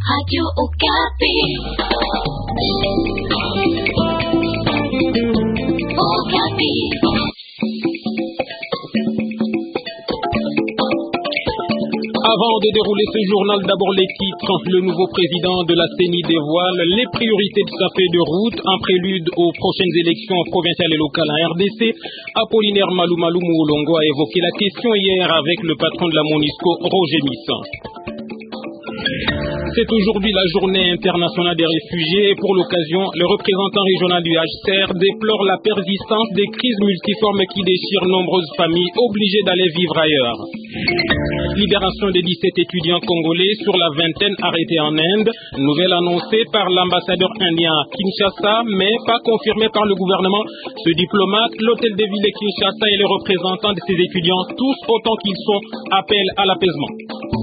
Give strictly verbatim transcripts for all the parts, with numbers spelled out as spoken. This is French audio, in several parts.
Radio Okapi. Okapi. Avant de dérouler ce journal, d'abord les titres. Le nouveau président de la C E N I dévoile les priorités de sa feuille de route en prélude aux prochaines élections provinciales et locales en R D C. Apollinaire Malou Malou Moulongo a évoqué la question hier avec le patron de la MONUSCO, Roger Missa. C'est aujourd'hui la journée internationale des réfugiés et pour l'occasion, le représentant régional du H C R déplore la persistance des crises multiformes qui déchirent nombreuses familles obligées d'aller vivre ailleurs. Libération des dix-sept étudiants congolais sur la vingtaine arrêtés en Inde, nouvelle annoncée par l'ambassadeur indien à Kinshasa, mais pas confirmée par le gouvernement. Ce diplomate, l'hôtel de ville de Kinshasa et les représentants de ces étudiants, tous autant qu'ils sont, appellent à l'apaisement.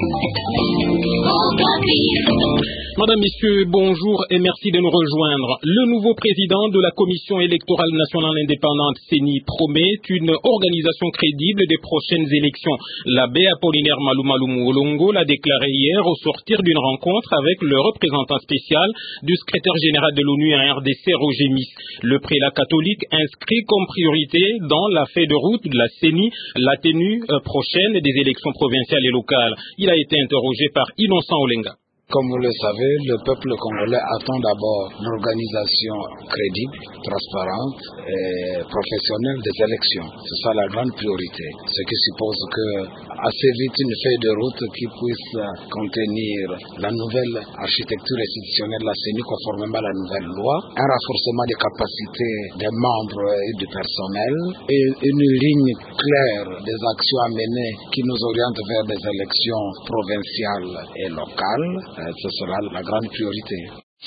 Madame, Messieurs, bonjour et merci de nous rejoindre. Le nouveau président de la Commission électorale nationale indépendante, C E N I, promet une organisation crédible des prochaines élections. L'abbé Apollinaire Malou Malou Moulongo l'a déclaré hier au sortir d'une rencontre avec le représentant spécial du secrétaire général de l'ONU à R D C, Roger Missa. Le prélat catholique inscrit comme priorité dans la feuille de route de la C E N I la tenue prochaine des élections provinciales et locales. Il a été interrogé par Innocent Olenga. Comme vous le savez, le peuple congolais attend d'abord une organisation crédible, transparente et professionnelle des élections. C'est ça la grande priorité. Ce qui suppose que assez vite une feuille de route qui puisse contenir la nouvelle architecture institutionnelle de la C E N I conformément à la nouvelle loi, un renforcement des capacités des membres et du personnel et une ligne claire des actions à mener qui nous orientent vers des élections provinciales et locales. Ce sera la grande priorité.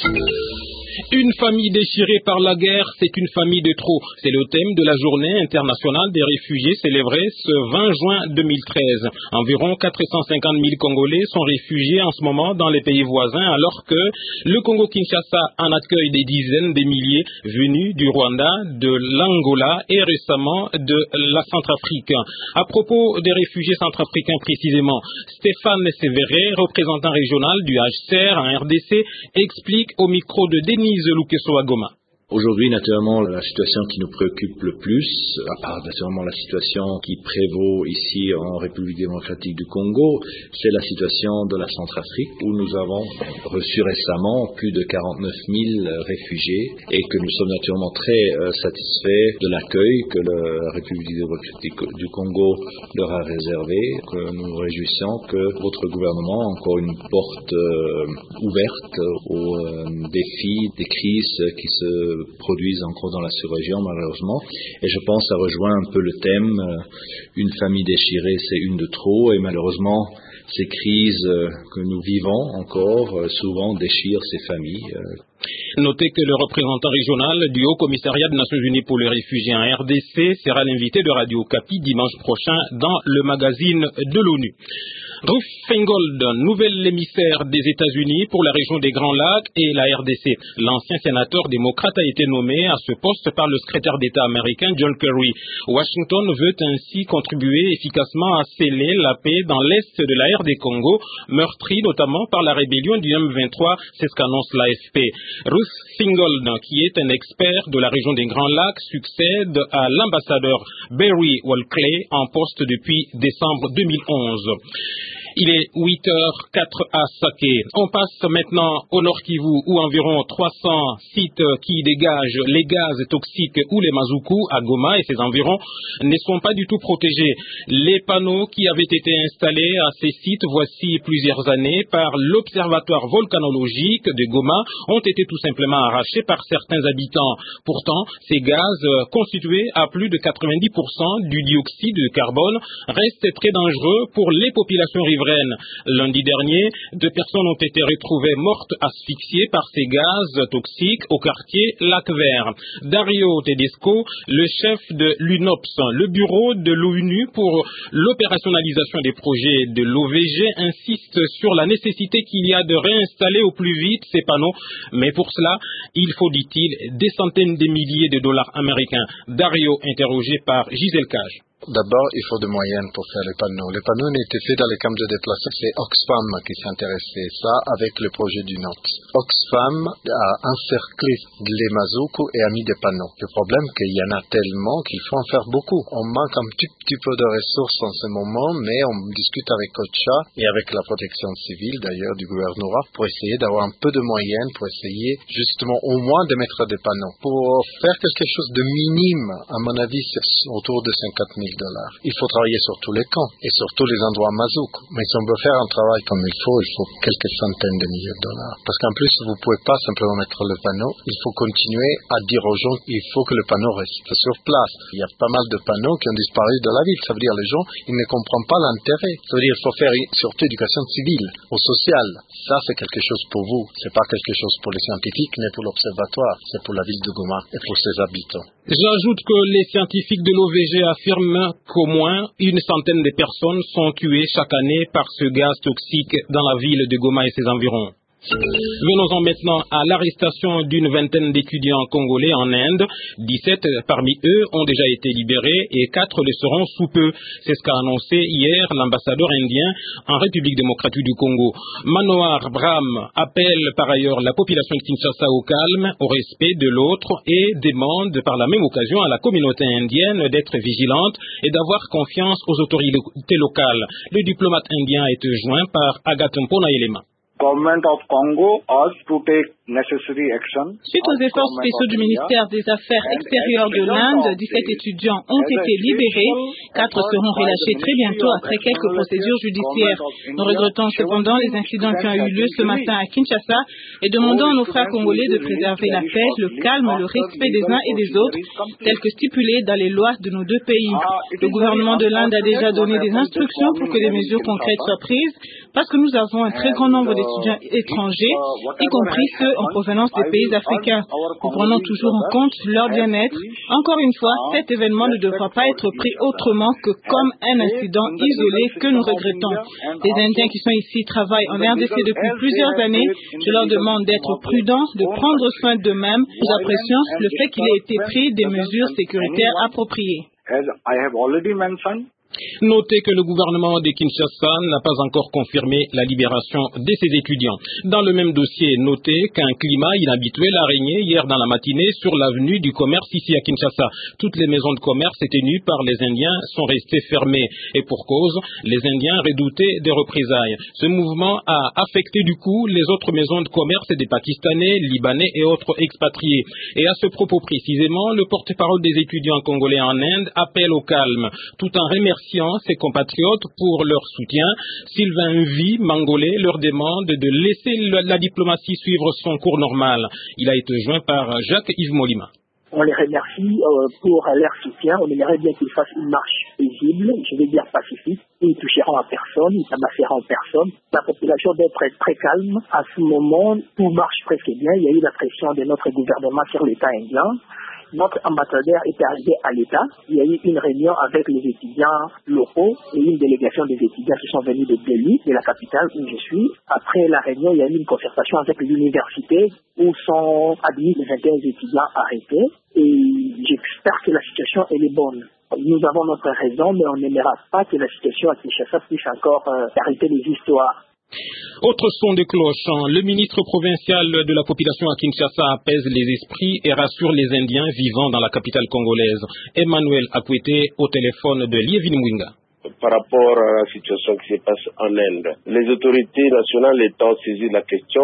Une famille déchirée par la guerre, c'est une famille de trop. C'est le thème de la journée internationale des réfugiés célébrée ce vingt juin deux mille treize. Environ quatre cent cinquante mille Congolais sont réfugiés en ce moment dans les pays voisins, alors que le Congo-Kinshasa en accueille des dizaines de milliers venus du Rwanda, de l'Angola et récemment de la Centrafrique. À propos des réfugiés centrafricains précisément, Stéphane Sévéré, représentant régional du H C R en R D C, explique au micro de Denise Lukeso à Goma. Aujourd'hui, naturellement, la situation qui nous préoccupe le plus, à part naturellement la situation qui prévaut ici en République démocratique du Congo, c'est la situation de la Centrafrique où nous avons reçu récemment plus de quarante-neuf mille réfugiés et que nous sommes naturellement très euh, satisfaits de l'accueil que la République démocratique du Congo leur a réservé, que nous nous réjouissons que votre gouvernement a encore une porte euh, ouverte aux euh, défis, des crises qui se produisent encore dans la sous-région malheureusement, et je pense que ça rejoint un peu le thème euh, une famille déchirée c'est une de trop, et malheureusement ces crises euh, que nous vivons encore euh, souvent déchirent ces familles. Euh. Notez que le représentant régional du Haut Commissariat des Nations Unies pour les réfugiés en R D C sera l'invité de Radio Okapi dimanche prochain dans le magazine de l'ONU. Ruth Feingold, nouvel émissaire des États-Unis pour la région des Grands Lacs et la R D C. L'ancien sénateur démocrate a été nommé à ce poste par le secrétaire d'État américain John Kerry. Washington veut ainsi contribuer efficacement à sceller la paix dans l'est de la R D Congo, meurtri notamment par la rébellion du M vingt-trois, c'est ce qu'annonce l'A F P. Ruth Feingold, qui est un expert de la région des Grands Lacs, succède à l'ambassadeur Barry Walkley en poste depuis décembre deux mille onze. Il est huit heures quatre à Saké. On passe maintenant au Nord Kivu où environ trois cents sites qui dégagent les gaz toxiques ou les mazoukous à Goma et ses environs ne sont pas du tout protégés. Les panneaux qui avaient été installés à ces sites voici plusieurs années par l'Observatoire volcanologique de Goma ont été tout simplement arrachés par certains habitants. Pourtant, ces gaz constitués à plus de quatre-vingt-dix pour cent du dioxyde de carbone restent très dangereux pour les populations riveraines. Lundi dernier, deux personnes ont été retrouvées mortes asphyxiées par ces gaz toxiques au quartier Lac Vert. Dario Tedesco, le chef de l'U N O P S, le bureau de l'ONU pour l'opérationnalisation des projets de l'O V G, insiste sur la nécessité qu'il y a de réinstaller au plus vite ces panneaux. Mais pour cela, il faut, dit-il, des centaines de milliers de dollars américains. Dario, interrogé par Gisèle Cage. D'abord, il faut des moyens pour faire les panneaux. Les panneaux n'étaient faits dans les camps de déplacés. C'est Oxfam qui s'est intéressé ça avec le projet du N O T. Oxfam a encerclé les Mazoukous et a mis des panneaux. Le problème, c'est qu'il y en a tellement qu'il faut en faire beaucoup. On manque un petit, petit peu de ressources en ce moment, mais on discute avec OCHA et avec la protection civile, d'ailleurs, du gouvernorat, pour essayer d'avoir un peu de moyens, pour essayer justement au moins de mettre des panneaux. Pour faire quelque chose de minime, à mon avis, c'est autour de cinquante mille dollars. Il faut travailler sur tous les camps et sur tous les endroits mazouk. Mais si on veut faire un travail comme il faut, il faut quelques centaines de milliers de dollars. Parce qu'en plus, vous ne pouvez pas simplement mettre le panneau. Il faut continuer à dire aux gens qu'il faut que le panneau reste sur place. Il y a pas mal de panneaux qui ont disparu de la ville. Ça veut dire les gens, ils ne comprennent pas l'intérêt. Ça veut dire qu'il faut faire surtout éducation civile ou sociale. Ça, c'est quelque chose pour vous. C'est pas quelque chose pour les scientifiques, mais pour l'observatoire. C'est pour la ville de Goma et pour ses habitants. J'ajoute que les scientifiques de l'O V G affirment qu'au moins une centaine de personnes sont tuées chaque année par ce gaz toxique dans la ville de Goma et ses environs. Venons-en maintenant à l'arrestation d'une vingtaine d'étudiants congolais en Inde. dix-sept parmi eux ont déjà été libérés et quatre le seront sous peu. C'est ce qu'a annoncé hier l'ambassadeur indien en République démocratique du Congo. Manohar Brahm appelle par ailleurs la population de Kinshasa au calme, au respect de l'autre et demande par la même occasion à la communauté indienne d'être vigilante et d'avoir confiance aux autorités locales. Le diplomate indien a été joint par Agathe Mpona-Elema. Government of Congo asked to take necessary action. Suite aux efforts spéciaux du ministère des Affaires extérieures de l'Inde, dix-sept étudiants ont été libérés. Quatre seront relâchés très bientôt après quelques procédures judiciaires. Nous regrettons cependant les incidents qui ont eu lieu ce matin à Kinshasa et demandons à nos frères congolais de préserver la paix, le calme, le respect des uns et des autres, tel que stipulé dans les lois de nos deux pays. Le gouvernement de l'Inde a déjà donné des instructions pour que des mesures concrètes soient prises parce que nous avons un très grand nombre d'étudiants étrangers, y compris ceux en provenance des pays africains. Nous prenons toujours en compte leur bien-être. Encore une fois, cet événement ne devra pas être pris autrement que comme un incident isolé que nous regrettons. Les Indiens qui sont ici travaillent en R D C depuis plusieurs années. Je leur demande d'être prudents, de prendre soin d'eux-mêmes. Nous apprécions le fait qu'il ait été pris des mesures sécuritaires appropriées. Notez que le gouvernement de Kinshasa n'a pas encore confirmé la libération de ses étudiants. Dans le même dossier, notez qu'un climat inhabituel a régné hier dans la matinée sur l'avenue du commerce ici à Kinshasa. Toutes les maisons de commerce tenues par les Indiens sont restées fermées. Et pour cause, les Indiens redoutaient des représailles. Ce mouvement a affecté du coup les autres maisons de commerce des Pakistanais, Libanais et autres expatriés. Et à ce propos précisément, le porte-parole des étudiants congolais en Inde appelle au calme, tout en remerciant ses compatriotes pour leur soutien. Sylvain Vie, Mangolais, leur demande de laisser la diplomatie suivre son cours normal. Il a été joint par Jacques-Yves Molima. On les remercie euh, pour leur soutien. On aimerait bien qu'ils fassent une marche paisible, je vais dire pacifique. Ils toucheront à personne, ils tabasseront personne. La population doit être très calme. À ce moment, tout marche presque bien. Il y a eu la pression de notre gouvernement sur l'État indien. Notre ambassadeur est arrivé à l'État. Il y a eu une réunion avec les étudiants locaux et une délégation des étudiants qui sont venus de Delhi, de la capitale où je suis. Après la réunion, il y a eu une concertation avec l'université où sont admis les vingt et un étudiants arrêtés. Et j'espère que la situation elle est bonne. Nous avons notre raison, mais on n'aimera pas que la situation à Kinshasa puisse encore euh, arrêter les histoires. Autre son de cloche, le ministre provincial de la population à Kinshasa apaise les esprits et rassure les Indiens vivant dans la capitale congolaise. Emmanuel Akwete au téléphone de Lievin Mwinga. Par rapport à la situation qui se passe en Inde, les autorités nationales étant saisies de la question,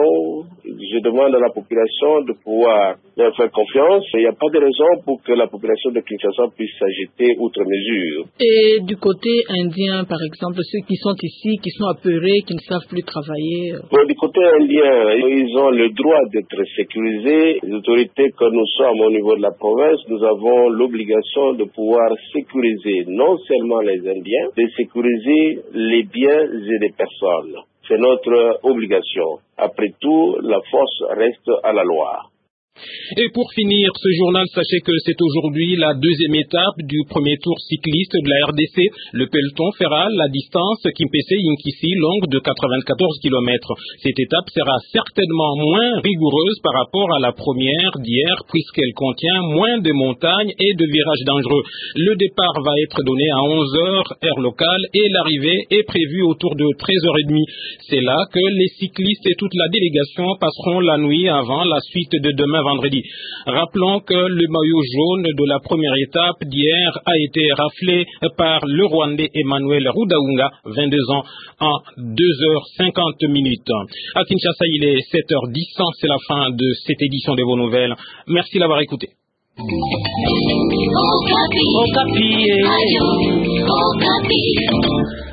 je demande à la population de pouvoir leur faire confiance. Il n'y a pas de raison pour que la population de Kinshasa puisse s'agiter outre mesure. Et du côté indien, par exemple, ceux qui sont ici, qui sont apeurés, qui ne savent plus travailler. Bon, du côté indien, ils ont le droit d'être sécurisés. Les autorités que nous sommes au niveau de la province, nous avons l'obligation de pouvoir sécuriser non seulement les Indiens, de sécuriser les biens et les personnes. C'est notre obligation. Après tout, la force reste à la loi. Et pour finir ce journal, sachez que c'est aujourd'hui la deuxième étape du premier tour cycliste de la R D C. Le peloton fera la distance Kimpese-Yinkisi longue de quatre-vingt-quatorze kilomètres. Cette étape sera certainement moins rigoureuse par rapport à la première d'hier puisqu'elle contient moins de montagnes et de virages dangereux. Le départ va être donné à onze heures heure locale et l'arrivée est prévue autour de treize heures trente. C'est là que les cyclistes et toute la délégation passeront la nuit avant la suite de demain vendredi. Rappelons que le maillot jaune de la première étape d'hier a été raflé par le Rwandais Emmanuel Rudaunga, vingt-deux ans, en deux heures cinquante minutes. À Kinshasa, il est sept heures dix, c'est la fin de cette édition de vos nouvelles. Merci d'avoir écouté. Okapi. Okapi.